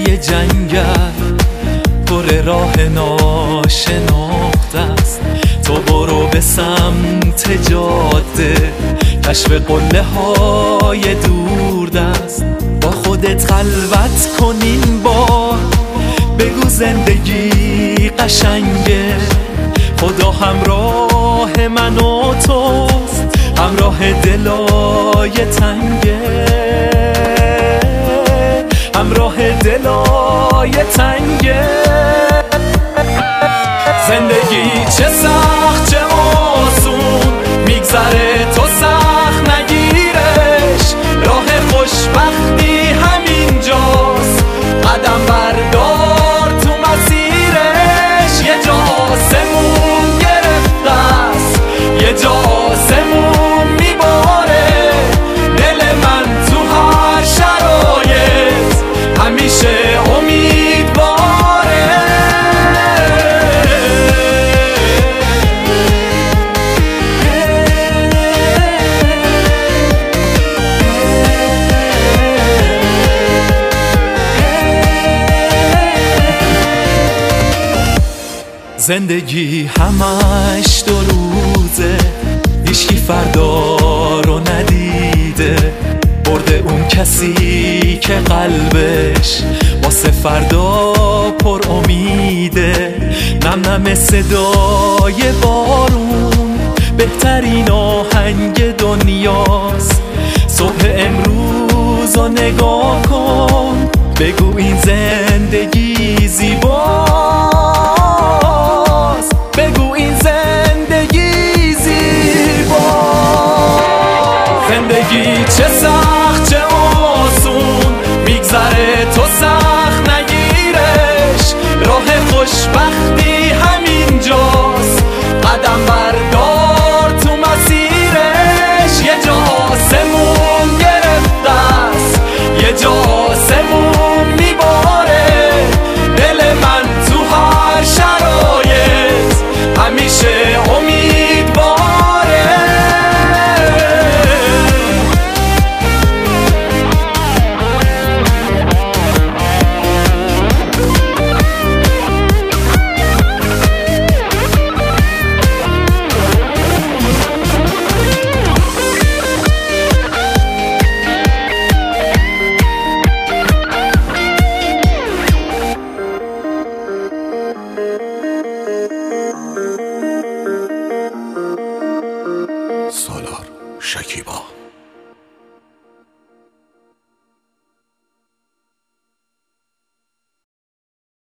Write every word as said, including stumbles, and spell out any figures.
یه جنگل پر راه ناشناخته است. تو برو به سمت جاده، کشف قله های دور دست. با خودت خلوت کن این بار، بگو زندگی قشنگه. خدا همراه من و توست، همراه دلای تنگه، همراه دلای تنگه. زندگی چه سخت چه آسون میگذره، تو سخت نگیرش. راه خوشبختی همینجاست، قدم بردار تو مسیرش. یه جا آسمون گرفته است، یه جا آسمون میباره. دل من تو هر شرایط همیشه امیدواره. زندگی همش دو روزه، هیچکی فردا رو ندیده. برده اون کسی که قلبش واسه فردا پر امیده. نم نم صدای بارون بهترین آهنگ دنیاست. صبح امروز رو نگاه کن، بگو این زندگی زیباست. بگو این زندگی زیباست. زندگی چه سخت چه آسون میگذره، تو سخت نگیرش. راه خوشبختی همینجاست، قدم بردار تو مسیرش. یه جا آسمون گرفته است، یه جا آسمون میباره. دل من تو هر شرایط همیشه امیدواره. سالار شکیبا.